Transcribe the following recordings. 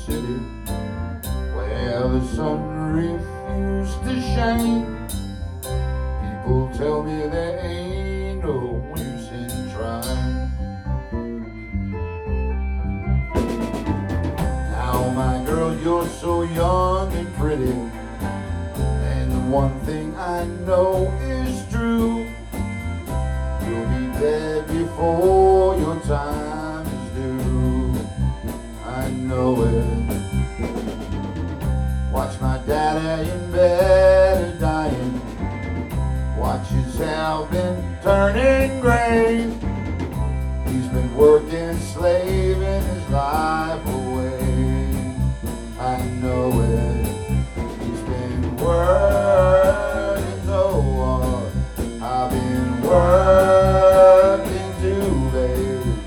city where the sun refused to shine. People tell me there ain't no use in trying. Now my girl, you're so young and pretty, and the one thing I know is true: you'll be dead before your time is due. I know it. Watch my daddy in bed dying. Watch his hair been turning gray. He's been working, slaving his life away. I know it. He's been working so hard. I've been working too late.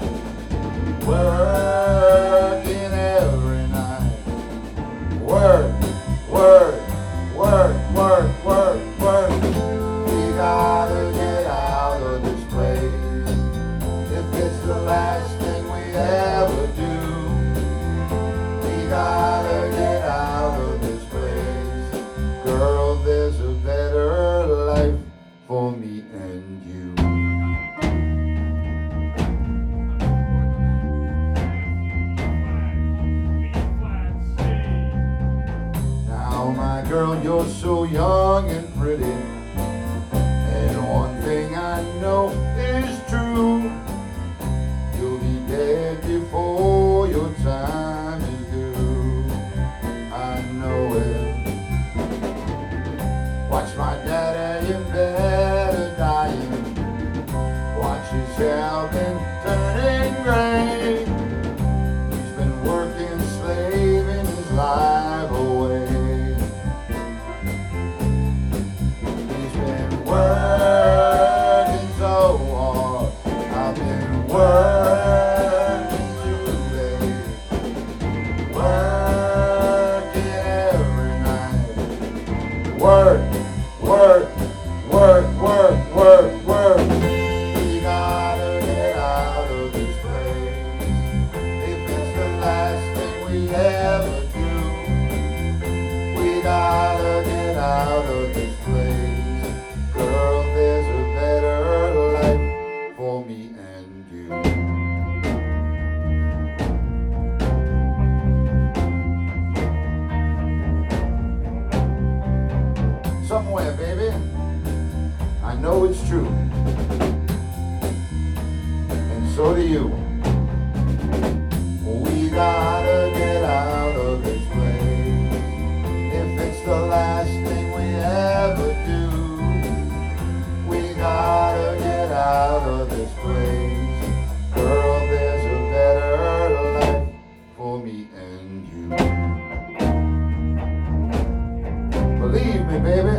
Working every night. Work, work, work, work, work, work. We gotta get out of this place. If it's the last thing we ever do, we gotta get out of this place. Girl, there's a better life for me and you. Now my girl, you're so young and pretty, and one thing I know is true: you'll be dead before your time is due. I know it. Watch my daddy in bed dying. Watch his hair been turning gray. He's been working, slaving his life away. He's been working so hard. I've been working too late. Working every night. Work, work, work, work, work, work. We gotta get out of this place. If it's the last thing we ever do, we gotta get out of this place. Girl, there's a better life for me and you. Somewhere, baby, I know it's true, and so do you. We gotta get out of this place. If it's the last thing we ever do, we gotta get out of this place. Girl, there's a better life for me and you. Believe me, baby,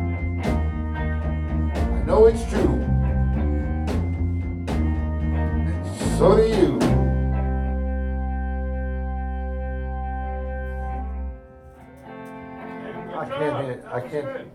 I know it's true, and so do you. I can't